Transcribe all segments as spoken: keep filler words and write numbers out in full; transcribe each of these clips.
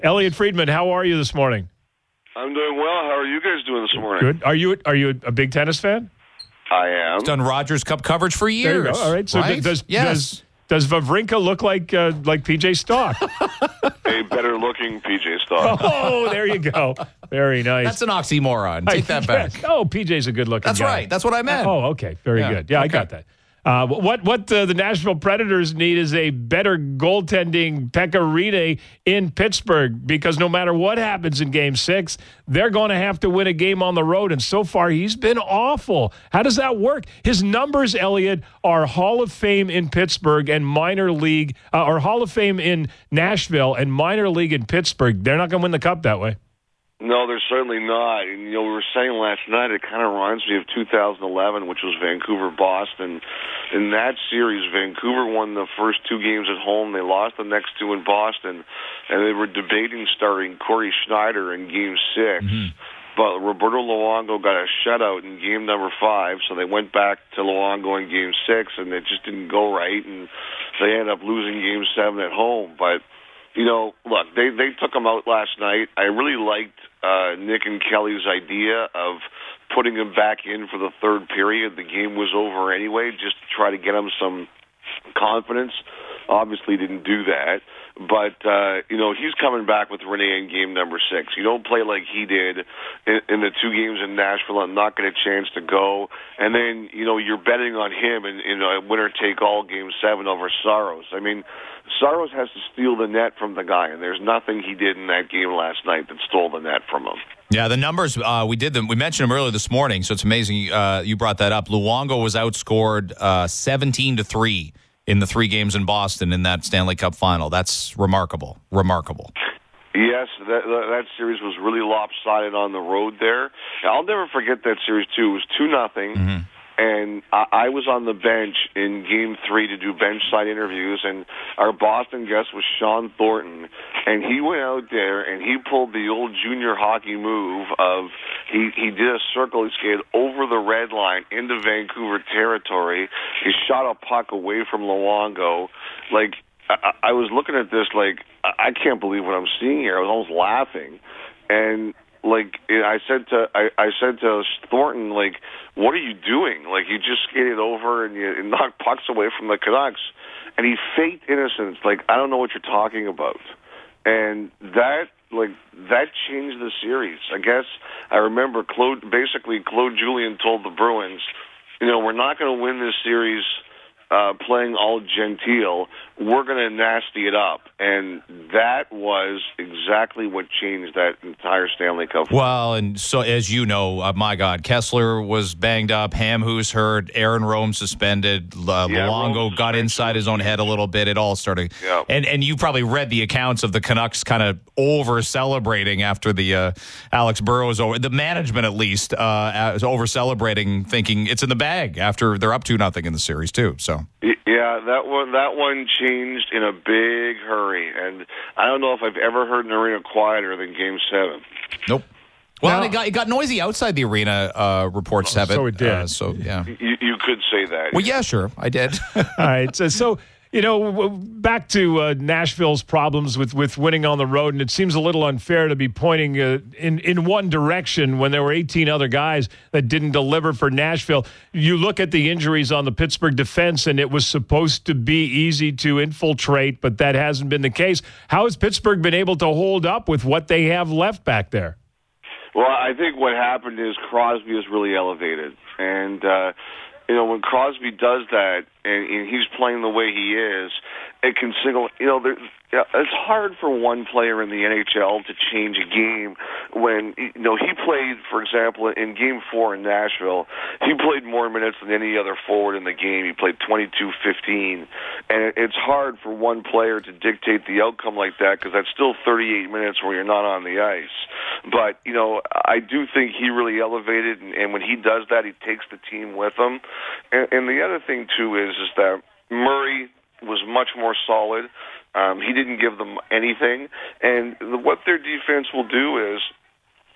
Elliot Friedman, how are you this morning? I'm doing well. How are you guys doing this morning? Good. Are you Are you a big tennis fan? I am. He's done Rogers Cup coverage for years. There you go. All right. So right? does yes. does does Wawrinka look like uh, like P J Stock? A better looking P J Stock. Oh, there you go. Very nice. That's an oxymoron. Take that Yes. back. Oh, P J's a good looking That's guy. right. That's what I meant. Oh, okay. Very Yeah. good. Yeah, I Okay. got that. Uh, what what uh, the Nashville Predators need is a better goaltending Pekka Rinne in Pittsburgh, because no matter what happens in Game Six, they're going to have to win a game on the road. And so far, he's been awful. How does that work? His numbers, Elliot, are Hall of Fame in Pittsburgh and minor league, uh, or Hall of Fame in Nashville and minor league in Pittsburgh. They're not going to win the cup that way. No, they're certainly not. And, you know, we were saying last night, it kind of reminds me of two thousand eleven, which was Vancouver-Boston. In that series, Vancouver won the first two games at home. They lost the next two in Boston. And they were debating starting Corey Schneider in Game six. Mm-hmm. But Roberto Luongo got a shutout in game number five, so they went back to Luongo in Game six, and it just didn't go right. And they ended up losing Game seven at home. But, you know, look, they, they took him out last night. I really liked Uh, Nick and Kelly's idea of putting him back in for the third period. The game was over anyway, just to try to get him some confidence. Obviously didn't do that. But, uh, you know, he's coming back with Rinne in game number six. You don't play like he did in, in the two games in Nashville and not get a chance to go. And then, you know, you're betting on him in, in a winner-take-all game seven over Saros. I mean, Saros has to steal the net from the guy, and there's nothing he did in that game last night that stole the net from him. Yeah, the numbers, uh, we did them. We mentioned them earlier this morning, so it's amazing uh, you brought that up. Luongo was outscored uh, seventeen to three in the three games in Boston in that Stanley Cup final. That's remarkable. Remarkable. Yes, that, that series was really lopsided on the road there. I'll never forget that series, too. It was two nothing. Mm-hmm. And I was on the bench in Game three to do bench side interviews, and our Boston guest was Sean Thornton. And he went out there, and he pulled the old junior hockey move of he, he did a circle. He skated over the red line into Vancouver territory. He shot a puck away from Luongo. Like, I, I was looking at this like, I can't believe what I'm seeing here. I was almost laughing. And like I said to I, I said to Thornton, like, what are you doing? Like, you just skated over and you knocked pucks away from the Canucks, and he faked innocence. Like, I don't know what you're talking about, and that like that changed the series. I guess I remember Claude. Basically, Claude Julien told the Bruins, you know, we're not going to win this series uh, playing all genteel. We're going to nasty it up. And that was exactly what changed that entire Stanley Cup. Well, and so as you know, uh, my God, Kessler was banged up, Hamhuis hurt, Aaron Rome suspended, uh, yeah, Luongo Rome got inside his own head a little bit. It all started. Yeah. And and you probably read the accounts of the Canucks kind of over-celebrating after the uh, Alex Burrows, over, the management at least, uh, over-celebrating, thinking it's in the bag after they're up two nothing in the series too. So. Yeah, that one that one changed in a big hurry, and I don't know if I've ever heard an arena quieter than Game Seven. Nope. Well, Now, it got it got noisy outside the arena. Uh, reports have it. So it did. Uh, so yeah. You, you could say that. Well, yeah, sure, I did. All right. So, so you know, w- back to uh, Nashville's problems with, with winning on the road, and it seems a little unfair to be pointing uh, in, in one direction when there were eighteen other guys that didn't deliver for Nashville. You look at the injuries on the Pittsburgh defense, and it was supposed to be easy to infiltrate, but that hasn't been the case. How has Pittsburgh been able to hold up with what they have left back there? Well, I think what happened is Crosby is really elevated, and uh, you know, when Crosby does that and, and he's playing the way he is, it can signal. You know, there, it's hard for one player in the N H L to change a game when, you know, he played, for example, in Game Four in Nashville. He played more minutes than any other forward in the game. He played twenty-two fifteen, and it's hard for one player to dictate the outcome like that because that's still thirty-eight minutes where you're not on the ice. But, you know, I do think he really elevated, and, and when he does that, he takes the team with him. And, and the other thing, too, is, is that Murray was much more solid. Um, he didn't give them anything. And the, what their defense will do is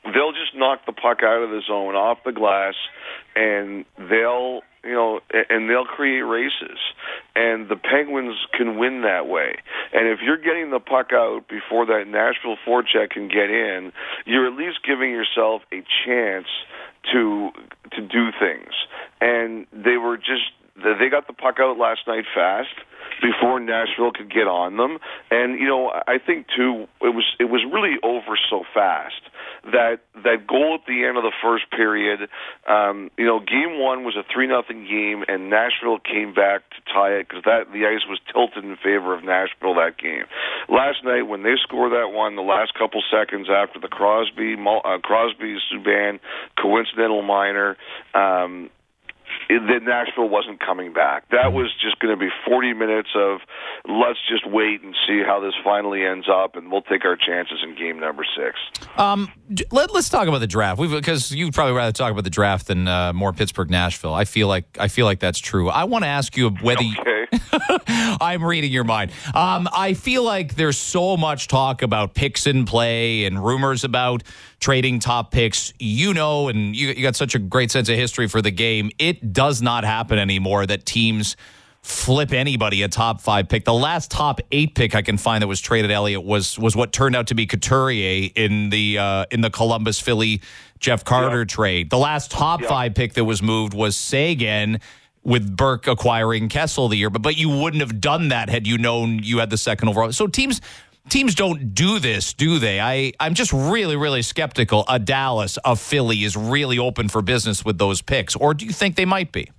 they'll just knock the puck out of the zone, off the glass, and they'll, you know, and they'll create races. And the Penguins can win that way. And if you're getting the puck out before that Nashville forecheck can get in, you're at least giving yourself a chance to to do things. And they were just, they got the puck out last night fast before Nashville could get on them. And, you know, I think, too, it was it was really over so fast. That that goal at the end of the first period, um, you know, game one was a three nothing game, and Nashville came back to tie it because that the ice was tilted in favor of Nashville that game. Last night, when they scored that one, the last couple seconds after the Crosby, uh, Crosby, Subban, coincidental minor, um, It, that Nashville wasn't coming back. That was just going to be forty minutes of let's just wait and see how this finally ends up, and we'll take our chances in game number six. Um, let, let's talk about the draft, We've, because you'd probably rather talk about the draft than uh, more Pittsburgh Nashville. I feel like I feel like that's true. I want to ask you whether okay. I'm reading your mind. Um, I feel like there's so much talk about picks in play and rumors about trading top picks. You know, and you, you got such a great sense of history for the game. It does not happen anymore that teams flip anybody a top five pick. The last top eight pick I can find that was traded, Elliot, was was what turned out to be Couturier in the uh, in the Columbus Philly Jeff Carter yep. trade. The last top yep. five pick that was moved was Sagan, with Burke acquiring Kessel the year, but but you wouldn't have done that had you known you had the second overall. So teams teams don't do this, do they? I, I'm just really, really skeptical a Dallas, a Philly is really open for business with those picks. Or do you think they might be?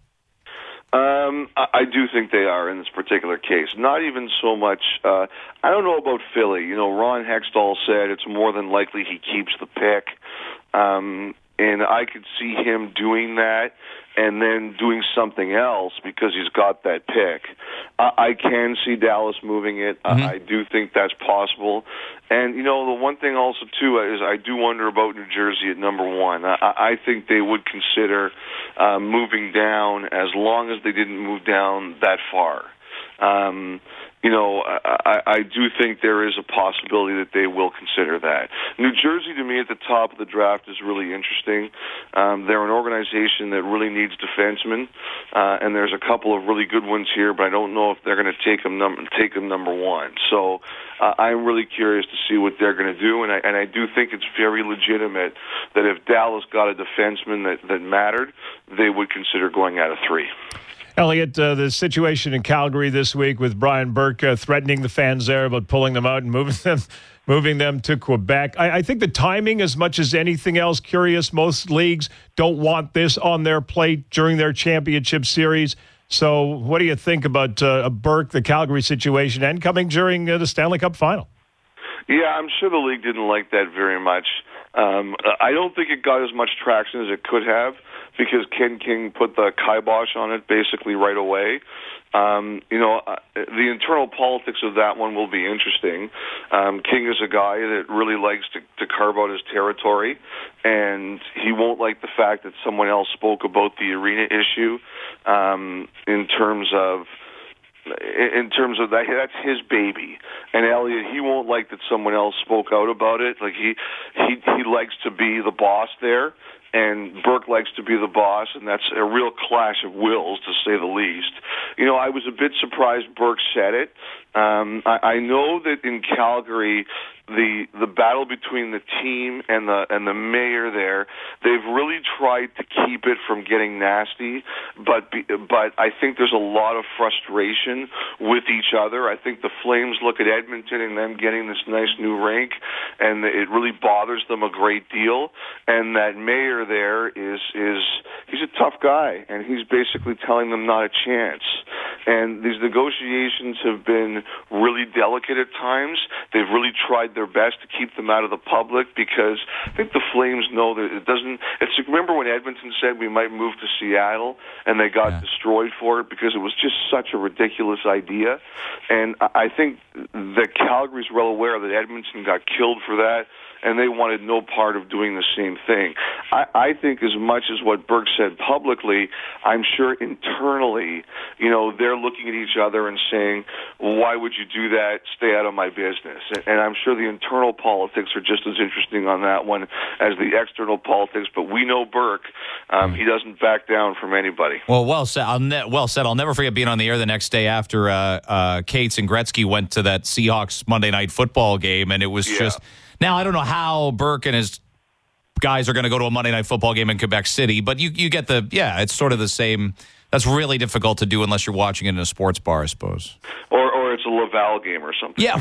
Um, I, I do think they are in this particular case. Not even so much. Uh, I don't know about Philly. You know, Ron Hextall said it's more than likely he keeps the pick. Um, and I could see him doing that and then doing something else because he's got that pick. I, I can see Dallas moving it. Mm-hmm. I, I do think that's possible. And, you know, the one thing also, too, is I do wonder about New Jersey at number one. I, I think they would consider uh, moving down as long as they didn't move down that far. Um, you know, I, I do think there is a possibility that they will consider that. New Jersey, to me, at the top of the draft is really interesting. Um, they're an organization that really needs defensemen, uh, and there's a couple of really good ones here, but I don't know if they're going to take them, num- take them number one. So uh, I'm really curious to see what they're going to do, and I, and I do think it's very legitimate that if Dallas got a defenseman that, that mattered, they would consider going out of three. Elliot, uh, the situation in Calgary this week with Brian Burke uh, threatening the fans there about pulling them out and moving them moving them to Quebec. I, I think the timing, as much as anything else, curious. Most leagues don't want this on their plate during their championship series. So what do you think about uh, Burke, the Calgary situation, and coming during uh, the Stanley Cup final? Yeah, I'm sure the league didn't like that very much. Um, I don't think it got as much traction as it could have, because Ken King put the kibosh on it basically right away. Um, you know, uh, the internal politics of that one will be interesting. Um, King is a guy that really likes to, to carve out his territory, and he won't like the fact that someone else spoke about the arena issue um, in terms of in terms of that, that's his baby. And Elliot, he won't like that someone else spoke out about it. Like he, he, he likes to be the boss there, and Burke likes to be the boss, and that's a real clash of wills, to say the least. You know, I was a bit surprised Burke said it. Um, I, I know that in Calgary, the the battle between the team and the and the mayor there, they've really tried to keep it from getting nasty, but be, but I think there's a lot of frustration with each other. I think the Flames look at Edmonton and them getting this nice new rink, and it really bothers them a great deal. And that mayor there is is he's a tough guy, and he's basically telling them not a chance. And these negotiations have been really delicate at times. They've really tried their best to keep them out of the public, because I think the Flames know that it doesn't. It's remember when Edmonton said we might move to Seattle, and they got yeah. destroyed for it because it was just such a ridiculous idea. And I think that Calgary's well aware that Edmonton got killed for that. and they wanted no part of doing the same thing. I, I think as much as what Burke said publicly, I'm sure internally, you know, they're looking at each other and saying, why would you do that? Stay out of my business. And, and I'm sure the internal politics are just as interesting on that one as the external politics, but we know Burke. Um, he doesn't back down from anybody. Well, well said. I'll ne- well said. I'll never forget being on the air the next day after uh, uh, Cates and Gretzky went to that Seahawks Monday Night Football game, and it was Yeah. just. Now I don't know how Burke and his guys are going to go to a Monday Night Football game in Quebec City, but you you get the yeah. It's sort of the same. That's really difficult to do unless you're watching it in a sports bar, I suppose. Or, or it's a Laval game or something. Yeah,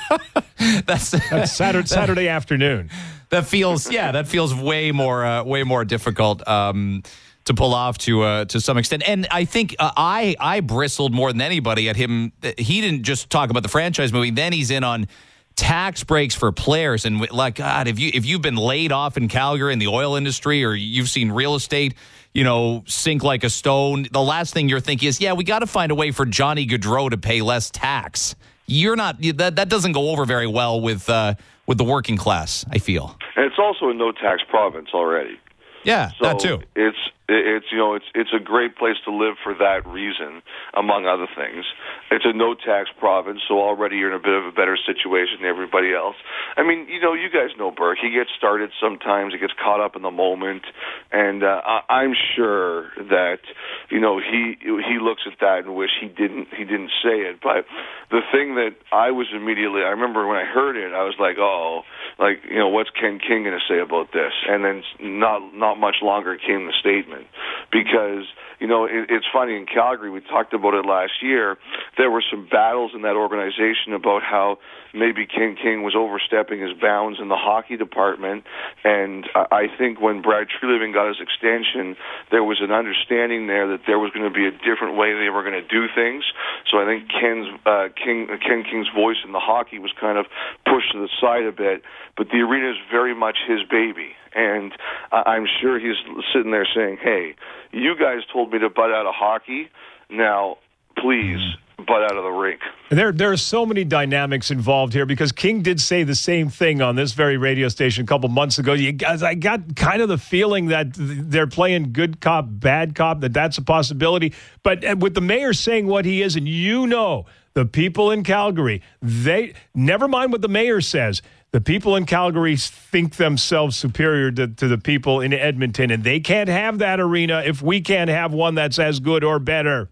that's That's Saturday, Saturday afternoon. That feels yeah. That feels way more uh, way more difficult. Um, to pull off to uh, to some extent. And I think uh, I I bristled more than anybody at him. He didn't just talk about the franchise moving. Then he's in on tax breaks for players. And like, God, if you if you've been laid off in Calgary in the oil industry, or you've seen real estate, you know, sink like a stone, the last thing you're thinking is, yeah, we got to find a way for Johnny Gaudreau to pay less tax. You're not that that doesn't go over very well with uh, with the working class, I feel. And it's also a no tax province already. Yeah, so that too. It's it's you know it's it's a great place to live for that reason, among other things. It's a no tax province, so already you're in a bit of a better situation than everybody else. I mean, you know, you guys know Burke. He gets started sometimes. He gets caught up in the moment, and uh, I, I'm sure that you know he he looks at that and wish he didn't he didn't say it. But the thing that I was immediately, I remember when I heard it, I was like, oh, like you know, what's Ken King going to say about this? And then not not much longer came the statement, because you know it, it's funny, in Calgary, we talked about it last year. There were some battles in that organization about how maybe Ken King was overstepping his bounds in the hockey department, and I think when Brad Treliving got his extension, there was an understanding there that there was going to be a different way they were going to do things. So I think Ken's uh, King Ken King's voice in the hockey was kind of pushed to the side a bit, but the arena is very much his baby. And I'm sure he's sitting there saying, hey, you guys told me to butt out of hockey. Now, please, butt out of the rink. There, there are so many dynamics involved here, because King did say the same thing on this very radio station a couple months ago. You guys, I got kind of the feeling that they're playing good cop, bad cop, that that's a possibility. But with the mayor saying what he is, and you know, the people in Calgary, they never mind what the mayor says. The people in Calgary think themselves superior to, to the people in Edmonton, and they can't have that arena if we can't have one that's as good or better.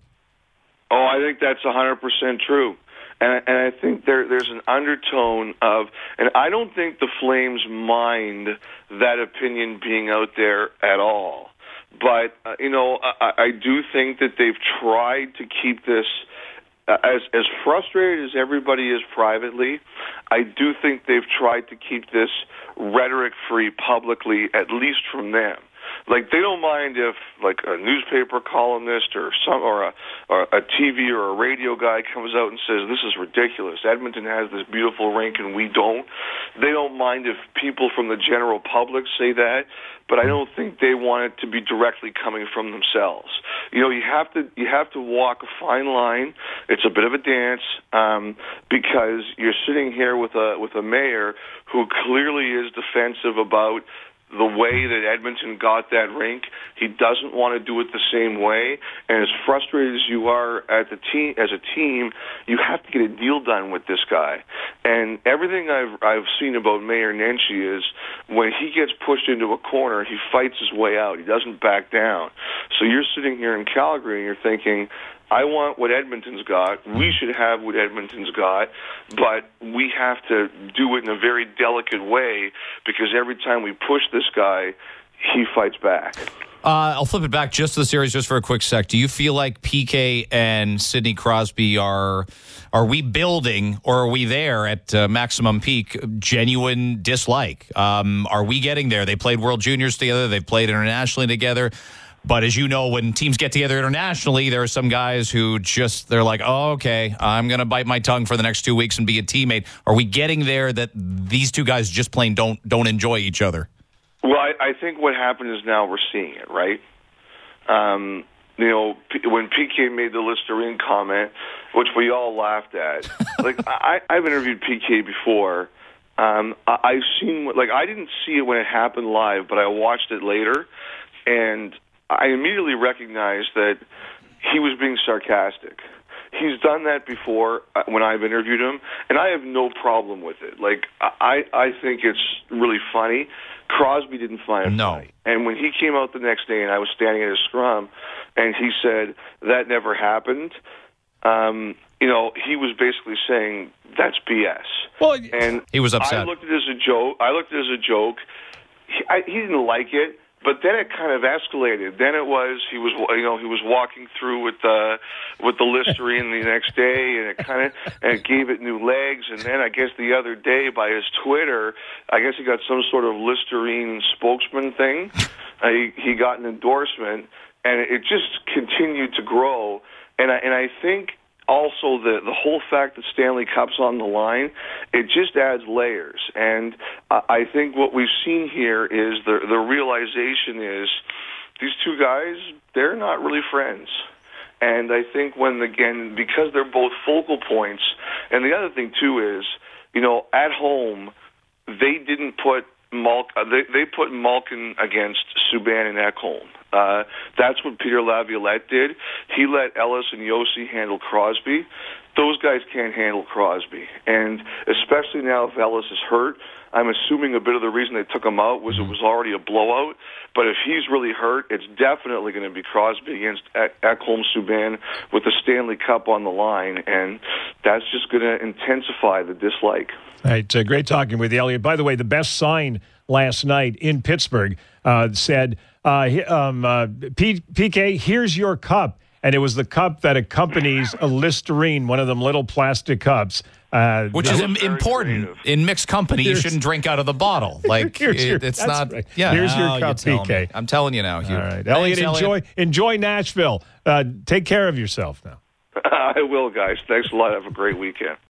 Oh, I think that's one hundred percent true. And, and I think there, there's an undertone of, and I don't think the Flames mind that opinion being out there at all. But, uh, you know, I, I do think that they've tried to keep this, uh, as, as frustrated as everybody is privately, I do think they've tried to keep this rhetoric-free publicly, at least from them. Like, they don't mind if, like, a newspaper columnist or some or a, or a T V or a radio guy comes out and says, this is ridiculous. Edmonton has this beautiful rink and we don't. They don't mind if people from the general public say that, but I don't think they want it to be directly coming from themselves. You know, you have to you have to walk a fine line. It's a bit of a dance, um, because you're sitting here with a with a mayor who clearly is defensive about the way that Edmonton got that rink. He doesn't want to do it the same way, and as frustrated as you are at the team as a team, you have to get a deal done with this guy. And everything I've I've seen about Mayor Nenshi is when he gets pushed into a corner, he fights his way out. He doesn't back down. So you're sitting here in Calgary and you're thinking, I want what Edmonton's got. We should have what Edmonton's got, but we have to do it in a very delicate way, because every time we push this guy, he fights back. Uh, I'll flip it back just to the series just for a quick sec. Do you feel like P K and Sidney Crosby are are we building, or are we there at uh, maximum peak, genuine dislike? Um, are we getting there? They played World Juniors together. They've played internationally together. But as you know, when teams get together internationally, there are some guys who just, they're like, oh, okay, I'm going to bite my tongue for the next two weeks and be a teammate. Are we getting there that these two guys just plain don't don't enjoy each other? Well, I, I think what happened is now we're seeing it, right? Um, you know, P- when P K made the Listerine comment, which we all laughed at, like I, I've interviewed P K before. Um, I, I've seen, like, I didn't see it when it happened live, but I watched it later, and I immediately recognized that he was being sarcastic. He's done that before uh, when I've interviewed him, and I have no problem with it. Like, I, I think it's really funny. Crosby didn't find it no. funny. And when he came out the next day and I was standing at his scrum, and he said, that never happened, um, you know, he was basically saying, that's B S. Well, and he was upset. I looked at it as a joke. I looked at it as a joke. He, I, he didn't like it. But then it kind of escalated. Then it was he was you know he was walking through with the with the Listerine the next day, and it kind of and it gave it new legs. And then I guess the other day by his Twitter, I guess he got some sort of Listerine spokesman thing. Uh, he he got an endorsement, and it just continued to grow. And I and I think also the the whole fact that Stanley Cup's on the line, it just adds layers. And uh, I think what we've seen here is the the realization is these two guys, they're not really friends. And I think when, again, because they're both focal points, and the other thing too is, you know, at home, they didn't put Malk, uh, they, they put Malkin against Subban and Ekholm. Uh, that's what Peter Laviolette did. He let Ellis and Yossi handle Crosby. Those guys can't handle Crosby. And especially now if Ellis is hurt, I'm assuming a bit of the reason they took him out was it was already a blowout. But if he's really hurt, it's definitely going to be Crosby against Ekholm Subban with the Stanley Cup on the line. And that's just going to intensify the dislike. All right, uh, great talking with you, Elliot. By the way, the best sign last night in Pittsburgh uh, said, uh, um, uh, P- PK, here's your cup. And it was the cup that accompanies a Listerine, one of them little plastic cups. Uh, Which is important. Creative. In mixed company, you shouldn't drink out of the bottle. Like, your, it, it's not... Right. Yeah. Here's your oh, cup, you P K. Me. I'm telling you now, Hugh. All right. Thanks, Elliot, enjoy, Elliot. enjoy Nashville. Uh, take care of yourself now. I will, guys. Thanks a lot. Have a great weekend.